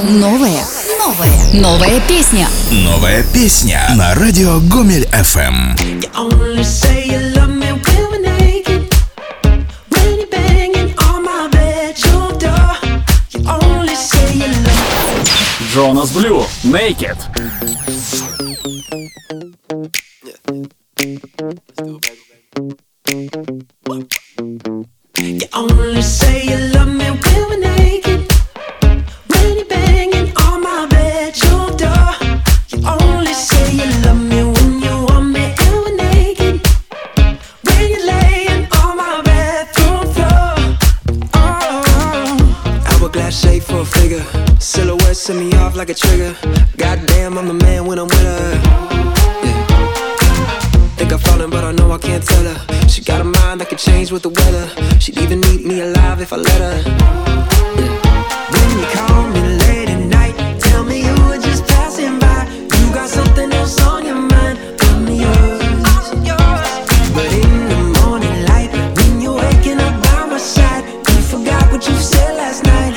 Новая песня. Новая песня на радио Гомель FM. Jonas Blue, Naked. You only say you love me when we're naked. When you're banging on my bedroom door. You only say you love me when you want me and we're naked. When you're laying on my bathroom floor. Oh, hourglass shape for a figure. Silhouette set me off like a trigger. Goddamn, I'm the man when I'm with her. Think I'm falling, but I know I can't tell her. She got a mind that could change with the weather. She'd even eat me alive if I let her. When you call me late at night, tell me you were just passing by. You got something else on your mind. I'm yours. But in the morning light, when you're waking up by my side, you forgot what you said last night.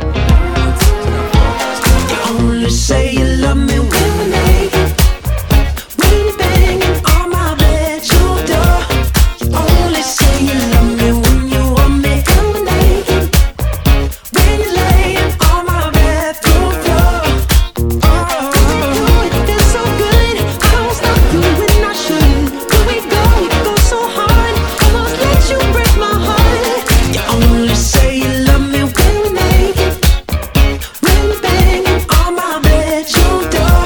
You only say you love me when we're naked. When you're banging on my bedroom door. You only say you love me when you want me and we're naked. When you're laying on my bathroom floor. Oh, it feels so good. I don't stop you when I should. When we go so hard. Almost let you break my heart. You only say you love me when we're naked. When you're banging on my bedroom door.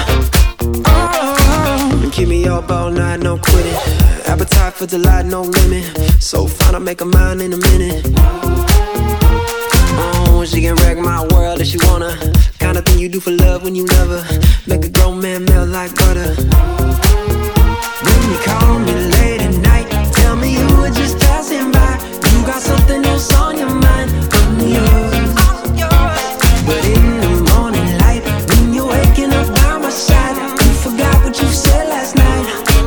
Oh, keep me up all night, no quitting. Appetite for delight, no limit. So fine, I'll make a mind in a minute. Oh, she can wreck my world if she wanna. Kind of thing you do for love when you never. Make a grown man melt like butter. When you call me late at night, tell me you were just passing by. You got something else on your mind. I'm yours. But in the morning light, when you're waking up by my side, you forgot what you said last night.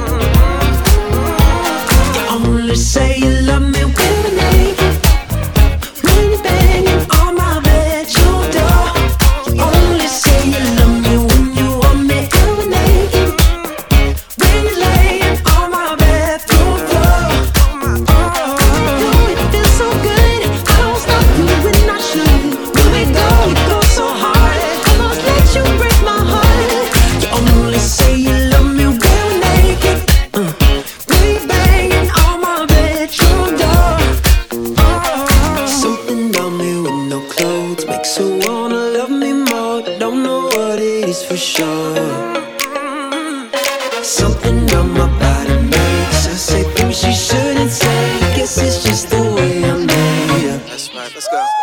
You only say you love me when we're naked. When you're banging on my bedroom door. You only say you love me when you want me and we're naked. When you're laying on my bathroom floor. Oh, it feels so good. I don't stop you when I should. When we go so hard. Almost let you break my heart. You only say you love me when we're naked. When you're banging on my bedroom door. Something about me with no clothes makes her wanna love me more. Don't know what it is for sure. Something about my body makes her say things she shouldn't say. Guess it's just the way I'm made up. That's right, let's go.